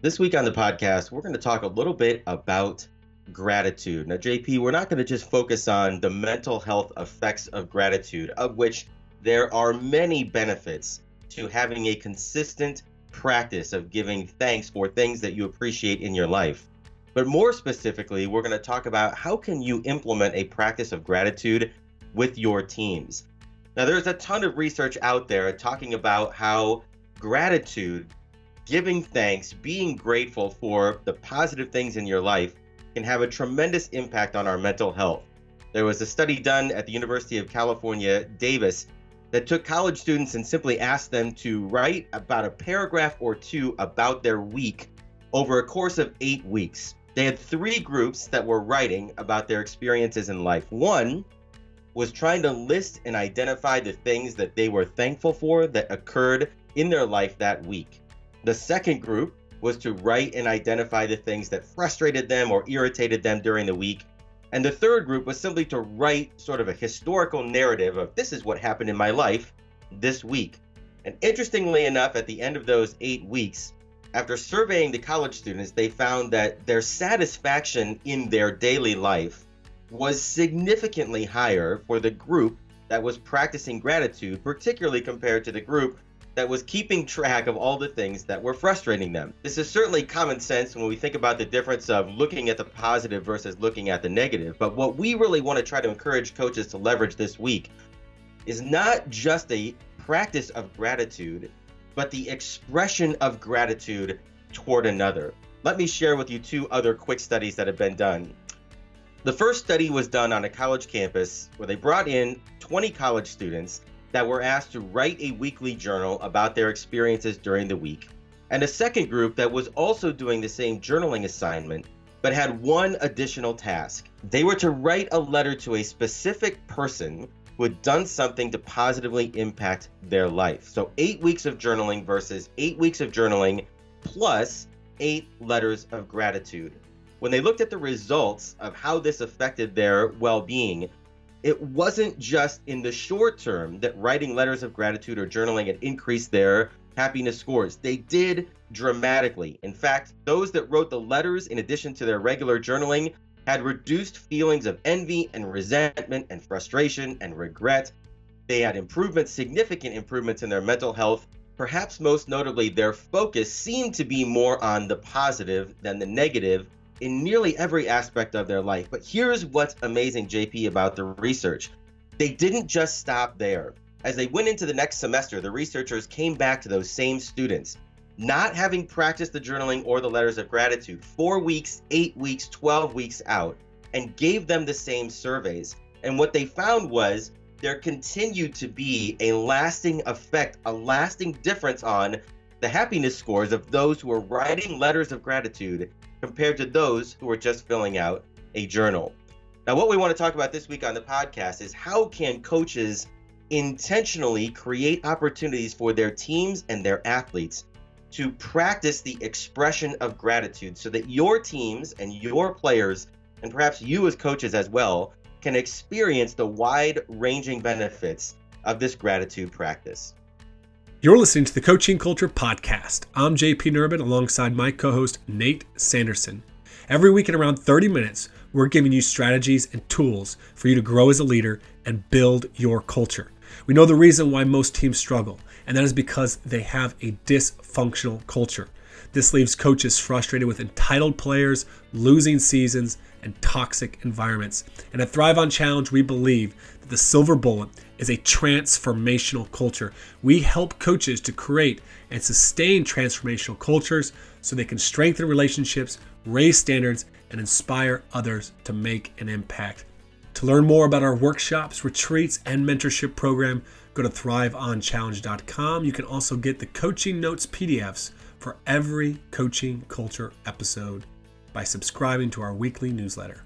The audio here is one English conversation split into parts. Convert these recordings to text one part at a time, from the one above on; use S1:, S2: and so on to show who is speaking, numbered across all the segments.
S1: This week on the podcast, we're going to talk a little bit about gratitude. Now, JP, we're not going to just focus on the mental health effects of gratitude, of which there are many benefits to having a consistent practice of giving thanks for things that you appreciate in your life. But more specifically, we're going to talk about how can you implement a practice of gratitude with your teams. Now, there's a ton of research out there talking about how gratitude, giving thanks, being grateful for the positive things in your life can have a tremendous impact on our mental health. There was a study done at the University of California, Davis, that took college students and simply asked them to write about a paragraph or two about their week over a course of 8 weeks. They had 3 groups that were writing about their experiences in life. One was trying to list and identify the things that they were thankful for that occurred in their life that week. The second group was to write and identify the things that frustrated them or irritated them during the week. And the third group was simply to write sort of a historical narrative of this is what happened in my life this week. And interestingly enough, at the end of those 8 weeks, after surveying the college students, they found that their satisfaction in their daily life was significantly higher for the group that was practicing gratitude, particularly compared to the group that was keeping track of all the things that were frustrating them. This is certainly common sense when we think about the difference of looking at the positive versus looking at the negative. But what we really want to try to encourage coaches to leverage this week is not just a practice of gratitude, but the expression of gratitude toward another. Let me share with you 2 other quick studies that have been done. The first study was done on a college campus where they brought in 20 college students that were asked to write a weekly journal about their experiences during the week, and a second group that was also doing the same journaling assignment, but had one additional task. They were to write a letter to a specific person who had done something to positively impact their life. So 8 weeks of journaling versus 8 weeks of journaling plus 8 letters of gratitude. When they looked at the results of how this affected their well-being, it wasn't just in the short term that writing letters of gratitude or journaling had increased their happiness scores. They did dramatically. In fact, those that wrote the letters in addition to their regular journaling had reduced feelings of envy and resentment and frustration and regret. They had improvements, significant improvements in their mental health. Perhaps most notably, their focus seemed to be more on the positive than the negative in nearly every aspect of their life. But here's what's amazing, JP, about the research. They didn't just stop there. As they went into the next semester, the researchers came back to those same students, not having practiced the journaling or the letters of gratitude, 4 weeks, 8 weeks, 12 weeks out, and gave them the same surveys. And what they found was there continued to be a lasting effect, a lasting difference on the happiness scores of those who were writing letters of gratitude compared to those who are just filling out a journal. Now, what we want to talk about this week on the podcast is how can coaches intentionally create opportunities for their teams and their athletes to practice the expression of gratitude so that your teams and your players, and perhaps you as coaches as well, can experience the wide-ranging benefits of this gratitude practice.
S2: You're listening to the Coaching Culture Podcast. I'm JP Nerbun alongside my co-host Nate Sanderson. Every week in around 30 minutes, we're giving you strategies and tools for you to grow as a leader and build your culture. We know the reason why most teams struggle, and that is because they have a dysfunctional culture. This leaves coaches frustrated with entitled players, losing seasons, and toxic environments. And at Thrive On Challenge, we believe that the silver bullet is a transformational culture. We help coaches to create and sustain transformational cultures so they can strengthen relationships, raise standards, and inspire others to make an impact. To learn more about our workshops, retreats, and mentorship program, go to thriveonchallenge.com. You can also get the coaching notes PDFs for every Coaching Culture episode by subscribing to our weekly newsletter.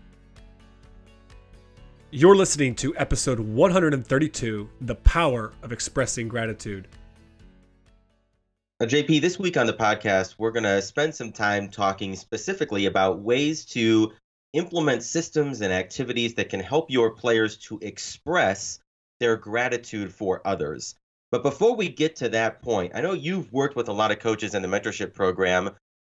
S2: You're listening to episode 132, The Power of Expressing Gratitude.
S1: Now, JP, this week on the podcast, we're going to spend some time talking specifically about ways to implement systems and activities that can help your players to express their gratitude for others. But before we get to that point, I know you've worked with a lot of coaches in the mentorship program.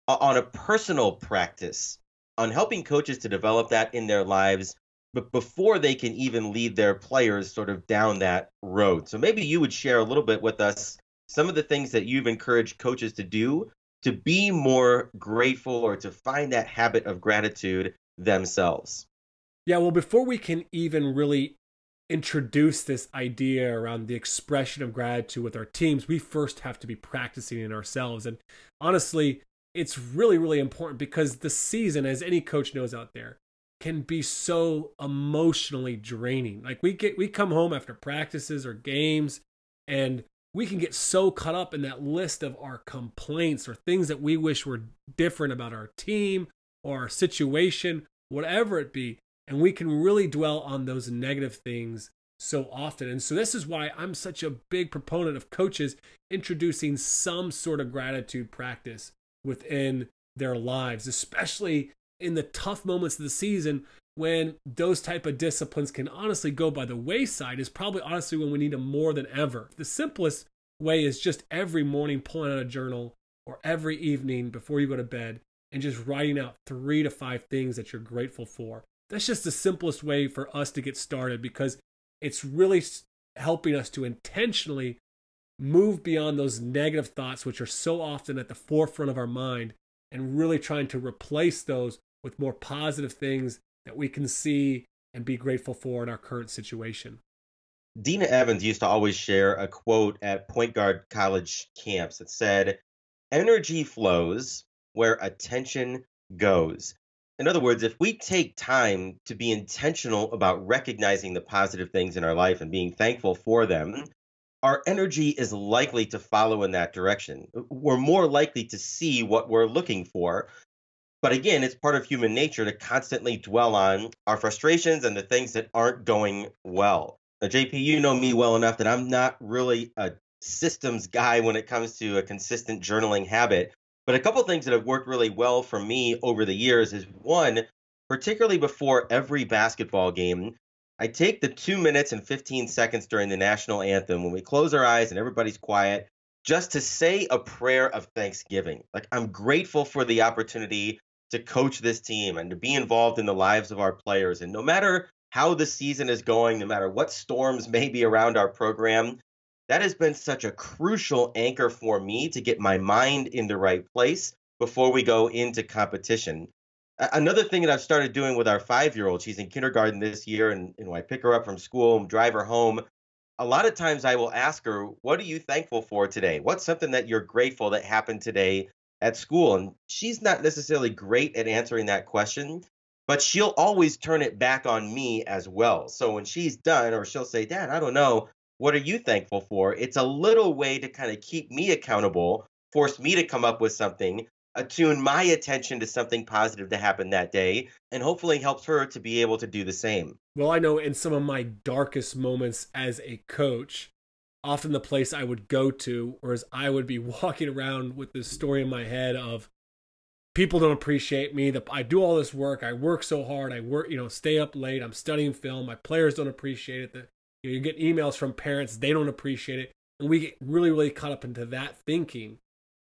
S1: on a personal practice on helping coaches to develop that in their lives, but before they can even lead their players sort of down that road. So maybe you would share a little bit with us some of the things that you've encouraged coaches to do to be more grateful or to find that habit of gratitude themselves.
S2: Yeah, well, before we can even really introduce this idea around the expression of gratitude with our teams, we first have to be practicing it ourselves. And honestly, it's really, really important because the season, as any coach knows out there, can be so emotionally draining. Like we come home after practices or games, and we can get so caught up in that list of our complaints or things that we wish were different about our team or our situation, whatever it be. And we can really dwell on those negative things so often. And so this is why I'm such a big proponent of coaches introducing some sort of gratitude practice within their lives, especially in the tough moments of the season when those type of disciplines can honestly go by the wayside, is probably honestly when we need them more than ever. The simplest way is just every morning pulling out a journal, or every evening before you go to bed, and just writing out 3 to 5 things that you're grateful for. That's just the simplest way for us to get started, because it's really helping us to intentionally move beyond those negative thoughts, which are so often at the forefront of our mind, and really trying to replace those with more positive things that we can see and be grateful for in our current situation.
S1: Dina Evans used to always share a quote at Point Guard college camps that said, "Energy flows where attention goes." In other words, if we take time to be intentional about recognizing the positive things in our life and being thankful for them, our energy is likely to follow in that direction. We're more likely to see what we're looking for. But again, it's part of human nature to constantly dwell on our frustrations and the things that aren't going well. Now, JP, you know me well enough that I'm not really a systems guy when it comes to a consistent journaling habit. But a couple things that have worked really well for me over the years is one, particularly before every basketball game, I take the 2 minutes and 15 seconds during the national anthem when we close our eyes and everybody's quiet, just to say a prayer of thanksgiving. Like, I'm grateful for the opportunity to coach this team and to be involved in the lives of our players. And no matter how the season is going, no matter what storms may be around our program, that has been such a crucial anchor for me to get my mind in the right place before we go into competition. Another thing that I've started doing with our 5-year-old, she's in kindergarten this year, and I pick her up from school and drive her home. A lot of times I will ask her, "What are you thankful for today? What's something that you're grateful that happened today at school?" And she's not necessarily great at answering that question, but she'll always turn it back on me as well. So when she's done, or she'll say, "Dad, I don't know, what are you thankful for?" It's a little way to kind of keep me accountable, force me to come up with something, attune my attention to something positive to happen that day, and hopefully helps her to be able to do the same.
S2: Well, I know in some of my darkest moments as a coach, often the place I would go to, or as I would be walking around with this story in my head of, people don't appreciate me, that I do all this work, I work so hard, I work, stay up late, I'm studying film, my players don't appreciate it, that you get emails from parents, they don't appreciate it, and we get really, really caught up into that thinking.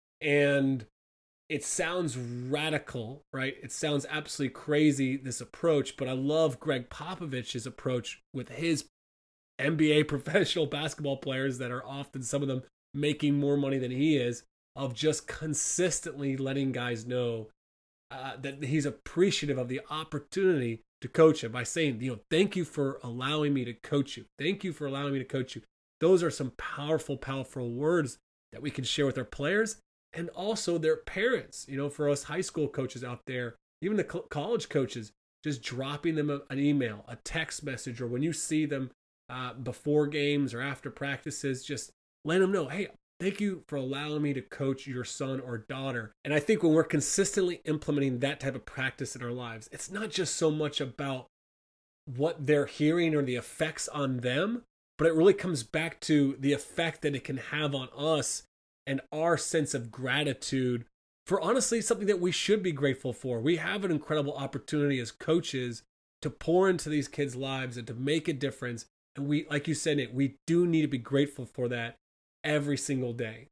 S2: And it sounds radical, right? It sounds absolutely crazy, this approach, but I love Greg Popovich's approach with his NBA professional basketball players that are often, some of them, making more money than he is, of just consistently letting guys know that he's appreciative of the opportunity to coach him by saying, "Thank you for allowing me to coach you. Thank you for allowing me to coach you." Those are some powerful, powerful words that we can share with our players and also their parents. For us high school coaches out there, even the college coaches, just dropping them an email, a text message, or when you see them before games or after practices, just let them know, "Hey, thank you for allowing me to coach your son or daughter." And I think when we're consistently implementing that type of practice in our lives, it's not just so much about what they're hearing or the effects on them, but it really comes back to the effect that it can have on us and our sense of gratitude for, honestly, something that we should be grateful for. We have an incredible opportunity as coaches to pour into these kids' lives and to make a difference. And we, like you said, Nate, we do need to be grateful for that every single day.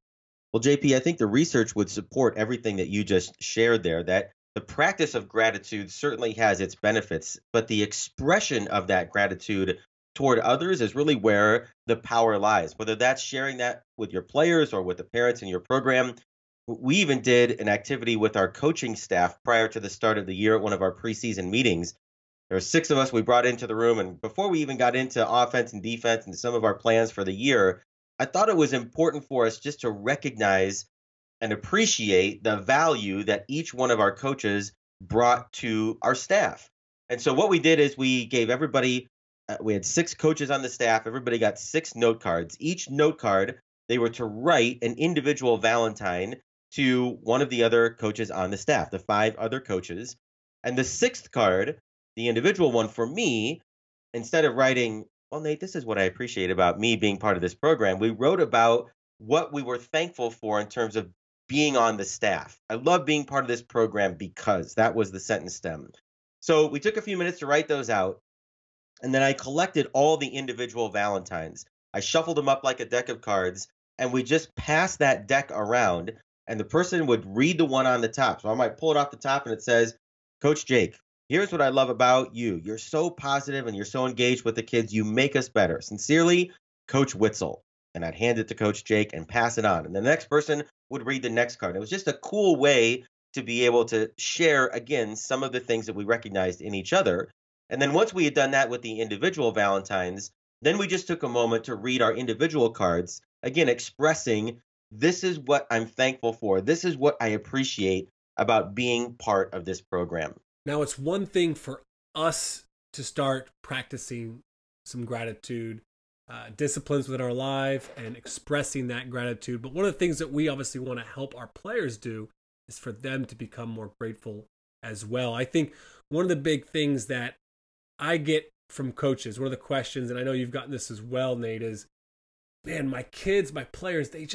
S1: Well, JP, I think the research would support everything that you just shared there, that the practice of gratitude certainly has its benefits, but the expression of that gratitude toward others is really where the power lies, whether that's sharing that with your players or with the parents in your program. We even did an activity with our coaching staff prior to the start of the year at one of our preseason meetings. There were 6 of us we brought into the room, and before we even got into offense and defense and some of our plans for the year, I thought it was important for us just to recognize and appreciate the value that each one of our coaches brought to our staff. And so what we did is we gave everybody, we had 6 coaches on the staff. Everybody got 6 note cards. Each note card, they were to write an individual Valentine to one of the other coaches on the staff, the 5 other coaches. And the 6th card, the individual one for me, instead of writing, well, Nate, this is what I appreciate about me being part of this program, we wrote about what we were thankful for in terms of being on the staff. I love being part of this program because that was the sentence stem. So we took a few minutes to write those out, and then I collected all the individual Valentines. I shuffled them up like a deck of cards, and we just passed that deck around, and the person would read the one on the top. So I might pull it off the top, and it says, Coach Jake, here's what I love about you. You're so positive and you're so engaged with the kids. You make us better. Sincerely, Coach Witzel. And I'd hand it to Coach Jake and pass it on. And the next person would read the next card. It was just a cool way to be able to share, again, some of the things that we recognized in each other. And then once we had done that with the individual Valentines, then we just took a moment to read our individual cards, again, expressing this is what I'm thankful for. This is what I appreciate about being part of this program.
S2: Now, it's one thing for us to start practicing some gratitude, disciplines within our life and expressing that gratitude. But one of the things that we obviously want to help our players do is for them to become more grateful as well. I think one of the big things that I get from coaches, one of the questions, and I know you've gotten this as well, Nate, is, man, my kids, my players, they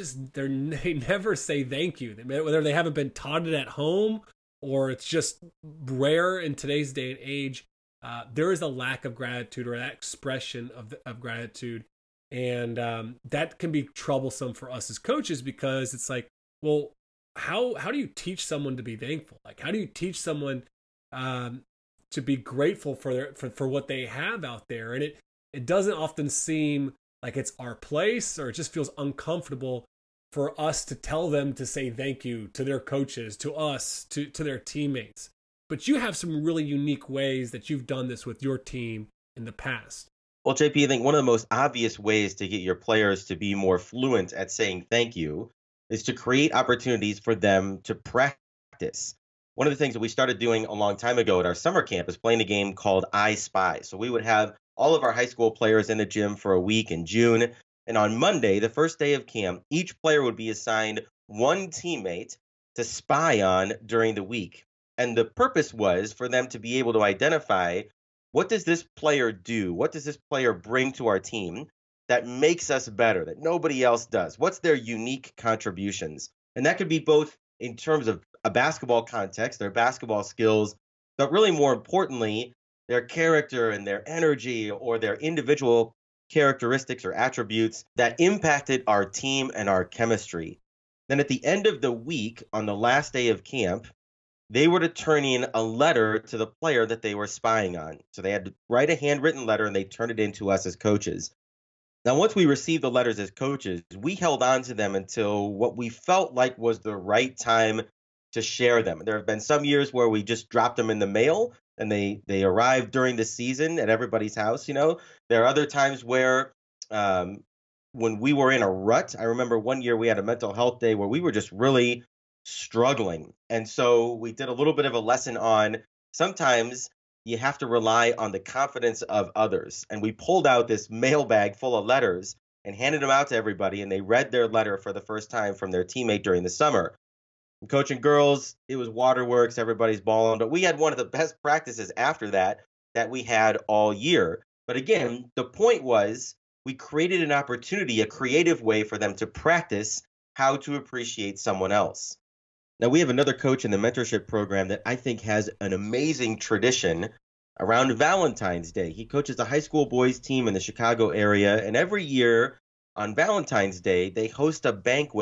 S2: never say thank you. Whether they haven't been taught it at home or it's just rare in today's day and age, there is a lack of gratitude or that expression of gratitude. And that can be troublesome for us as coaches because it's like, well, how do you teach someone to be thankful? Like, how do you teach someone to be grateful for what they have out there? And it doesn't often seem like it's our place, or it just feels uncomfortable for us to tell them to say thank you to their coaches, to us, to their teammates. But you have some really unique ways that you've done this with your team in the past.
S1: Well, JP, I think one of the most obvious ways to get your players to be more fluent at saying thank you is to create opportunities for them to practice. One of the things that we started doing a long time ago at our summer camp is playing a game called I Spy. So we would have all of our high school players in the gym for a week in June. And on Monday, the first day of camp, each player would be assigned one teammate to spy on during the week. And the purpose was for them to be able to identify, what does this player do? What does this player bring to our team that makes us better, that nobody else does? What's their unique contributions? And that could be both in terms of a basketball context, their basketball skills, but really more importantly, their character and their energy or their individual characteristics or attributes that impacted our team and our chemistry. Then at the end of the week, on the last day of camp, they were to turn in a letter to the player that they were spying on. So they had to write a handwritten letter and they turned it in to us as coaches. Now, once we received the letters as coaches, we held on to them until what we felt like was the right time to share them. There have been some years where we just dropped them in the mail and they arrived during the season at everybody's house. There are other times where when we were in a rut, I remember one year we had a mental health day where we were just really struggling. And so we did a little bit of a lesson on sometimes you have to rely on the confidence of others. And we pulled out this mailbag full of letters and handed them out to everybody. And they read their letter for the first time from their teammate during the summer. Coaching girls, it was waterworks, everybody's balling. But we had one of the best practices after that we had all year. But again, the point was we created an opportunity, a creative way for them to practice how to appreciate someone else. Now, we have another coach in the mentorship program that I think has an amazing tradition around Valentine's Day. He coaches the high school boys team in the Chicago area, and every year on Valentine's Day, they host a banquet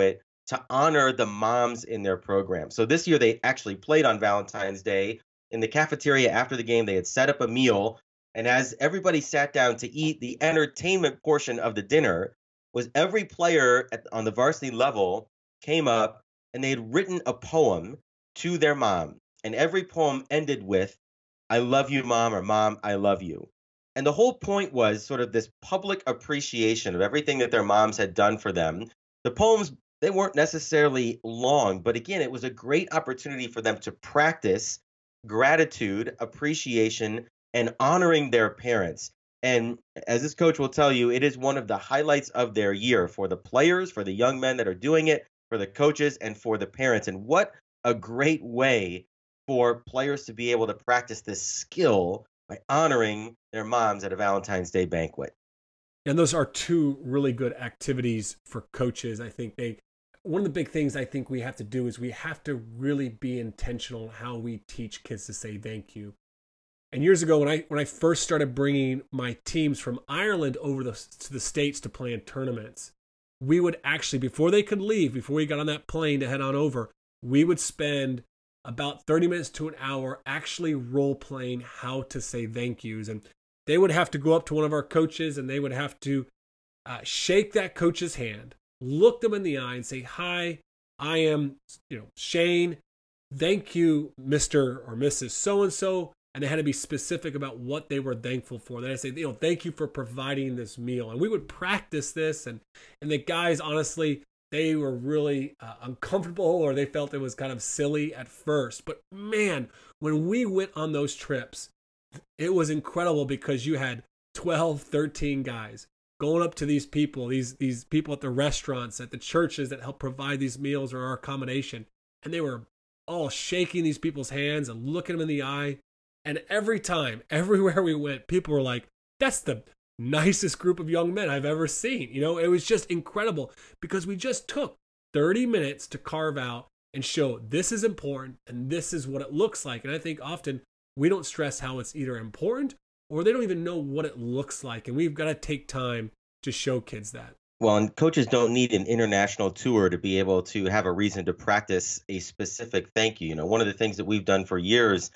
S1: to honor the moms in their program. So this year they actually played on Valentine's Day. In the cafeteria after the game, they had set up a meal. And as everybody sat down to eat, the entertainment portion of the dinner was every player on the varsity level came up and they had written a poem to their mom. And every poem ended with, "I love you, mom," or "Mom, I love you." And the whole point was sort of this public appreciation of everything that their moms had done for them. The poems, they weren't necessarily long, but again, it was a great opportunity for them to practice gratitude, appreciation, and honoring their parents. And as this coach will tell you, it is one of the highlights of their year for the players, for the young men that are doing it, for the coaches, and for the parents. And what a great way for players to be able to practice this skill by honoring their moms at a Valentine's Day banquet.
S2: And those are two really good activities for coaches. I think one of the big things I think we have to do is we have to really be intentional in how we teach kids to say thank you. And years ago, when I first started bringing my teams from Ireland over to the States to play in tournaments, we would actually, before they could leave, before we got on that plane to head on over, we would spend about 30 minutes to an hour actually role-playing how to say thank yous. And they would have to go up to one of our coaches and they would have to shake that coach's hand, look them in the eye and say, "Hi, I am Shane. Thank you, Mr. or Mrs. So-and-so." And they had to be specific about what they were thankful for. They had to say, "Thank you for providing this meal." And we would practice this. And the guys, honestly, they were really uncomfortable, or they felt it was kind of silly at first. But man, when we went on those trips, it was incredible because you had 12, 13 guys going up to these people, these people at the restaurants, at the churches that help provide these meals or our accommodation. And they were all shaking these people's hands and looking them in the eye. And every time, everywhere we went, people were like, "That's the nicest group of young men I've ever seen." It was just incredible because we just took 30 minutes to carve out and show this is important and this is what it looks like. And I think often we don't stress how it's either important or they don't even know what it looks like. And we've got to take time to show kids that.
S1: Well, and coaches don't need an international tour to be able to have a reason to practice a specific thank you. One of the things that we've done for years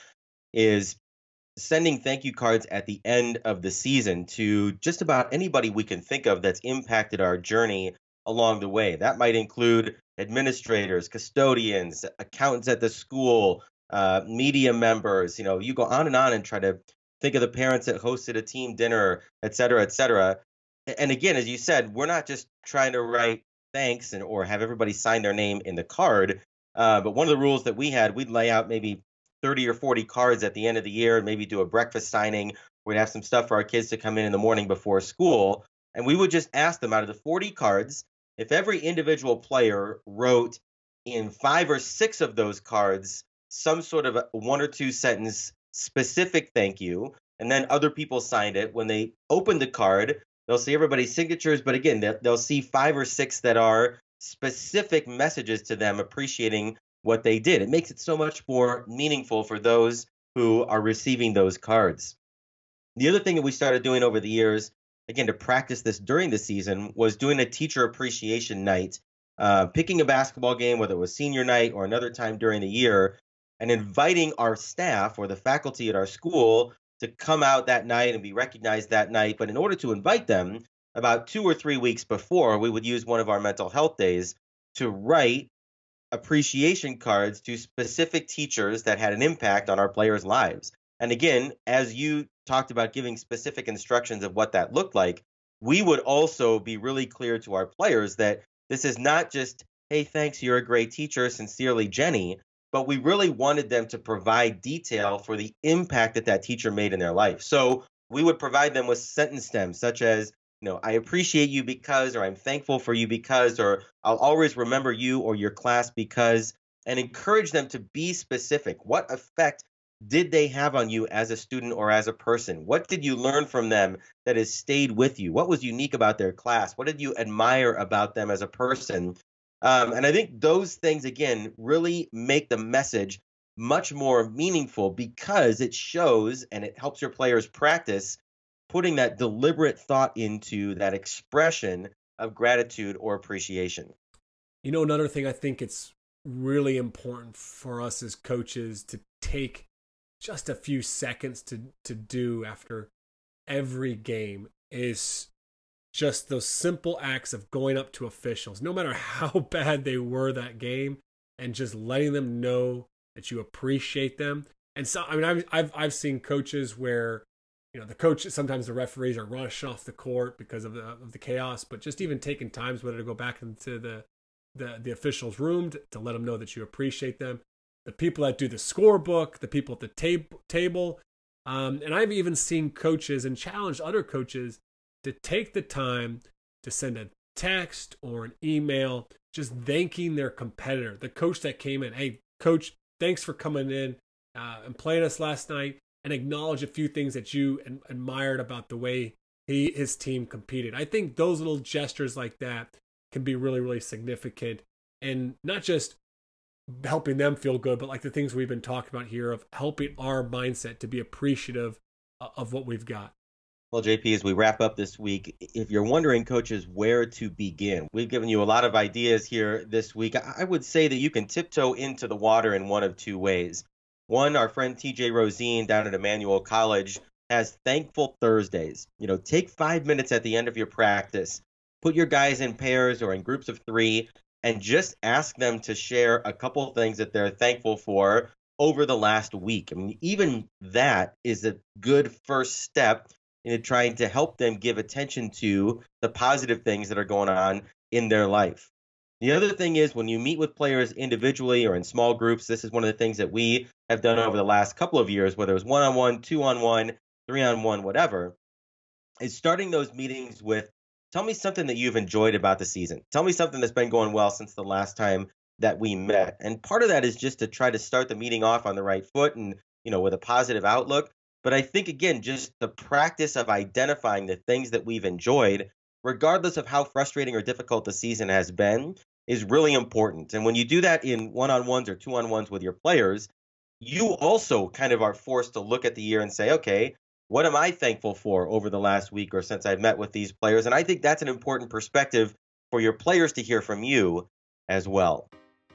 S1: is sending thank you cards at the end of the season to just about anybody we can think of that's impacted our journey along the way. That might include administrators, custodians, accountants at the school, media members. You go on and try to think of the parents that hosted a team dinner, et cetera, et cetera. And again, as you said, we're not just trying to write thanks or have everybody sign their name in the card. But one of the rules that we had, we'd lay out maybe 30 or 40 cards at the end of the year and maybe do a breakfast signing. We'd have some stuff for our kids to come in the morning before school. And we would just ask them, out of the 40 cards, if every individual player wrote in 5 or 6 of those cards some sort of a 1 or 2 sentence specific thank you, and then other people signed it. When they open the card, they'll see everybody's signatures, but again, they'll see 5 or 6 that are specific messages to them appreciating what they did. It makes it so much more meaningful for those who are receiving those cards. The other thing that we started doing over the years, again, to practice this during the season, was doing a teacher appreciation night, picking a basketball game, whether it was senior night or another time during the year, and inviting our staff or the faculty at our school to come out that night and be recognized that night. But in order to invite them, about 2 or 3 weeks before, we would use one of our mental health days to write appreciation cards to specific teachers that had an impact on our players' lives. And again, as you talked about giving specific instructions of what that looked like, we would also be really clear to our players that this is not just, "Hey, thanks, you're a great teacher, sincerely, Jenny," but we really wanted them to provide detail for the impact that teacher made in their life. So we would provide them with sentence stems such as, "I appreciate you because," or "I'm thankful for you because," or "I'll always remember you or your class because," and encourage them to be specific. What effect did they have on you as a student or as a person? What did you learn from them that has stayed with you? What was unique about their class? What did you admire about them as a person? And I think those things, again, really make the message much more meaningful because it shows and it helps your players practice putting that deliberate thought into that expression of gratitude or appreciation.
S2: Another thing I think it's really important for us as coaches to take just a few seconds to do after every game is just those simple acts of going up to officials, no matter how bad they were that game, and just letting them know that you appreciate them. And so, I've seen coaches where, the coach, sometimes the referees are rushed off the court because of the chaos, but just even taking times whether to go back into the officials' room to let them know that you appreciate them. The people that do the scorebook, the people at the table. And I've even seen coaches and challenged other coaches to take the time to send a text or an email just thanking their competitor, the coach that came in. Hey, coach, thanks for coming in and playing us last night, and acknowledge a few things that you admired about the way his team competed. I think those little gestures like that can be really, really significant, and not just helping them feel good, but like the things we've been talking about here of helping our mindset to be appreciative of what we've got.
S1: Well, JP, as we wrap up this week, if you're wondering, coaches, where to begin, we've given you a lot of ideas here this week. I would say that you can tiptoe into the water in one of two ways. One, our friend TJ Rosine down at Emmanuel College has Thankful Thursdays. Take 5 minutes at the end of your practice, put your guys in pairs or in groups of 3, and just ask them to share a couple of things that they're thankful for over the last week. I mean, even that is a good first step in trying to help them give attention to the positive things that are going on in their life. The other thing is, when you meet with players individually or in small groups, this is one of the things that we have done over the last couple of years, whether it was 1-on-1, 2-on-1, 3-on-1, whatever, is starting those meetings with, tell me something that you've enjoyed about the season. Tell me something that's been going well since the last time that we met. And part of that is just to try to start the meeting off on the right foot and, with a positive outlook. But I think, again, just the practice of identifying the things that we've enjoyed, regardless of how frustrating or difficult the season has been, is really important. And when you do that in 1-on-1s or 2-on-1s with your players, you also kind of are forced to look at the year and say, okay, what am I thankful for over the last week or since I've met with these players? And I think that's an important perspective for your players to hear from you as well.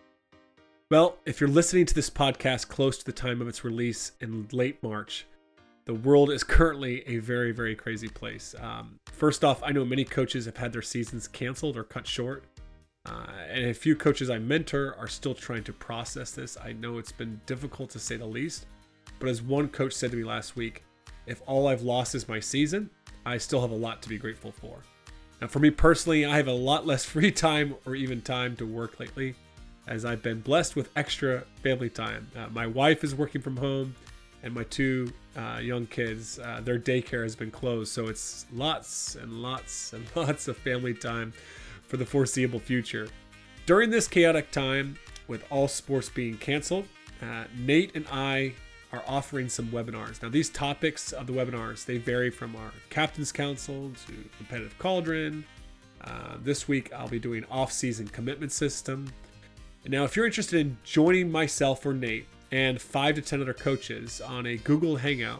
S2: Well, if you're listening to this podcast close to the time of its release in late March, the world is currently a very, very crazy place. First off, I know many coaches have had their seasons canceled or cut short. And a few coaches I mentor are still trying to process this. I know it's been difficult to say the least. But as one coach said to me last week, if all I've lost is my season, I still have a lot to be grateful for. Now, for me personally, I have a lot less free time or even time to work lately, as I've been blessed with extra family time. My wife is working from home, and my 2 young kids, their daycare has been closed. So it's lots and lots and lots of family time for the foreseeable future. During this chaotic time, with all sports being canceled, Nate and I are offering some webinars. Now, these topics of the webinars, they vary from our Captain's Council to Competitive Cauldron. This week, I'll be doing off-season commitment system. And now, if you're interested in joining myself or Nate and 5 to 10 other coaches on a Google Hangout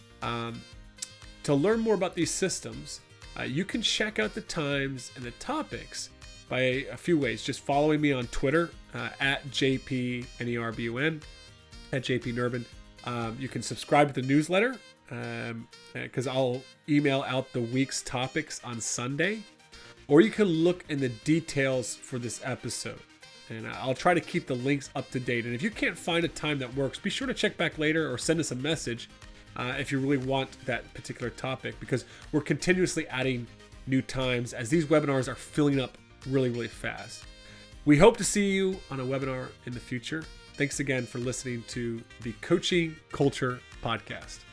S2: to learn more about these systems, you can check out the times and the topics by a few ways. Just following me on Twitter at JPNERBUN, at JPNerbin. You can subscribe to the newsletter because I'll email out the week's topics on Sunday. Or you can look in the details for this episode. And I'll try to keep the links up to date. And if you can't find a time that works, be sure to check back later or send us a message if you really want that particular topic, because we're continuously adding new times as these webinars are filling up really, really fast. We hope to see you on a webinar in the future. Thanks again for listening to the Coaching Culture Podcast.